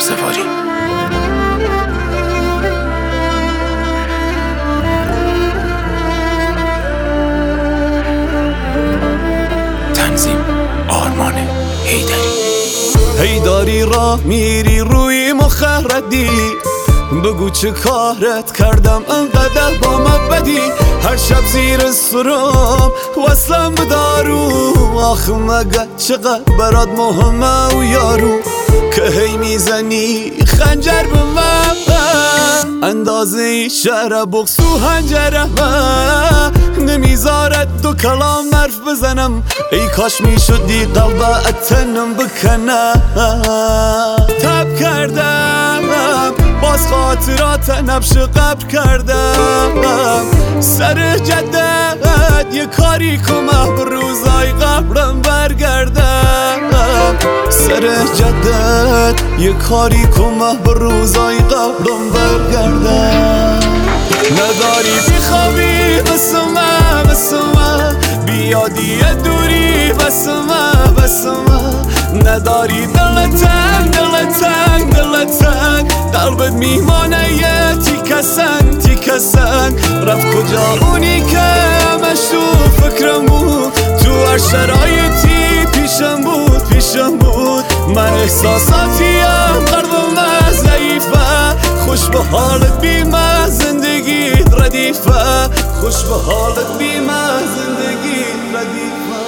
سواری. تنظیم آرمان هیدری را میری روی مخردی، بگو چه کارت کردم انقدر با من بدی. هر شب زیر سرم وصلم به دارو، آخه مگه چقدر برات مهمه و یارو که هی میزنی خنجر به من، اندازه شهر بغض و هنجره نمیذارد دو کلام حرف بزنم. ای کاش میشدی قلب تنم بکنم. تب کردم باز خاطرات نبش قبر کردم، سر جدت یه کاری کنم به روزای قبرم برگردم. سر جدت یه کاری کنم به روزای قبرم برگردم. نداری بخوابی بسمه بیادی دوری بسمه نداری دل تنگ قلبت میمانه یه تیکه سنگ رفت کجا اونی که همش تو فکرم بود، تو هر شرایطی پیشم بود. من احساساتیم قلبم ضعیفه، خوش به حالت بیمه زندگی ردیفه، خوش به حالت بیمه زندگی ردیفه.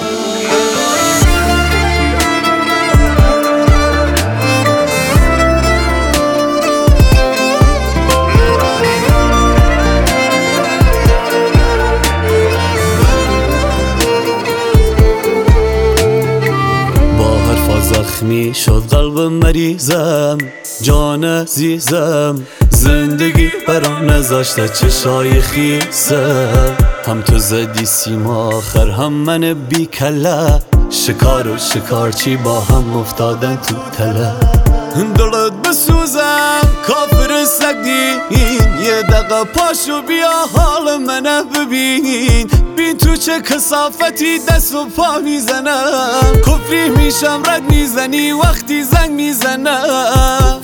زخمی شد قلب مریضم، جان عزیزم زندگی برام نذاشته چشای خیسم. هم تو زدی سیما آخر هم من بی کله، شکار و شکارچی با هم افتادن تو تله. دلت بسوزم کافر سگدین، یه دقیقه پاشو بیا حال منه ببین. بین تو چه کثافتی دست و پا میزنم، کفری میشم رد میزنی وقتی زنگ میزنم.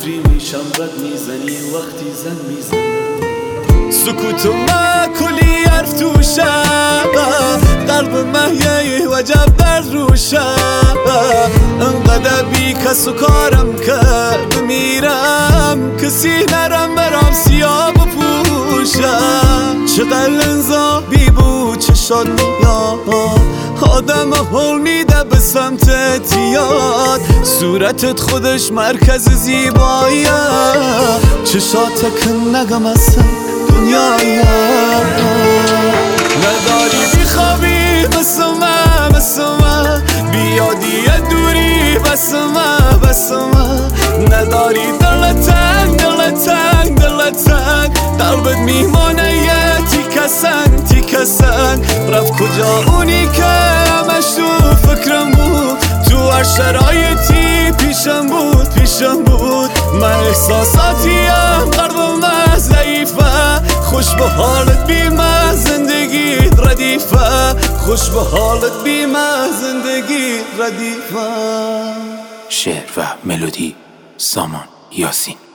سکوت ما کلی حرف توشه، قلب مهیه وجب درد روشه. انقدر بی کس و کارم که بمیرم، کسی نرم برام سیاه بپوشه. چقدر لنزابی بود چشات میاد، آدم حول میده به سمت تیاد. صورتت خودش مرکز زیباییه، چشات که نگم اصلا دنیاییه. نداری بخوابی بسمه بیادی دوری بسمه نداری دل تنگ قلبت میمانه یه تیکه سنگ رفت کجا اونی که همش تو فکرم بود، تو هر شرایطی پیشم بود. من احساساتیم قلبم ضعیفه، خوش به حالت بیمه زندگی ردیفه، خوش به حالت بیمه زندگی ردیفه. شعر و ملودی سامان یاسین.